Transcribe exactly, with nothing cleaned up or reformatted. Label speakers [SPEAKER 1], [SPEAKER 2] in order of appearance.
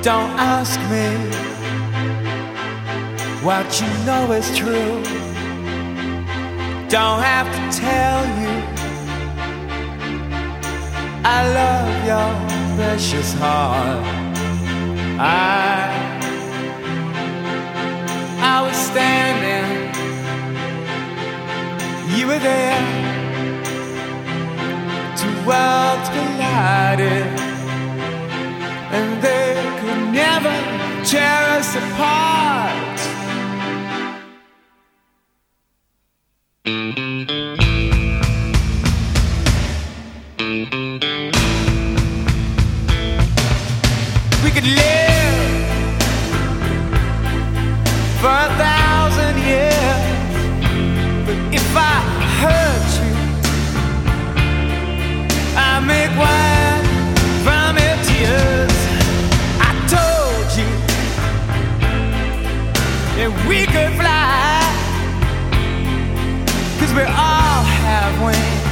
[SPEAKER 1] Don't ask me what you know is true. Don't have to tell you I love your precious heart. I I was standing, you were there. Two worlds collided, and they could never tear us apart. We could live for a thousand years, but if I hurt you, I make wine from your tears. I told you that we could fly, 'cause we all have wings.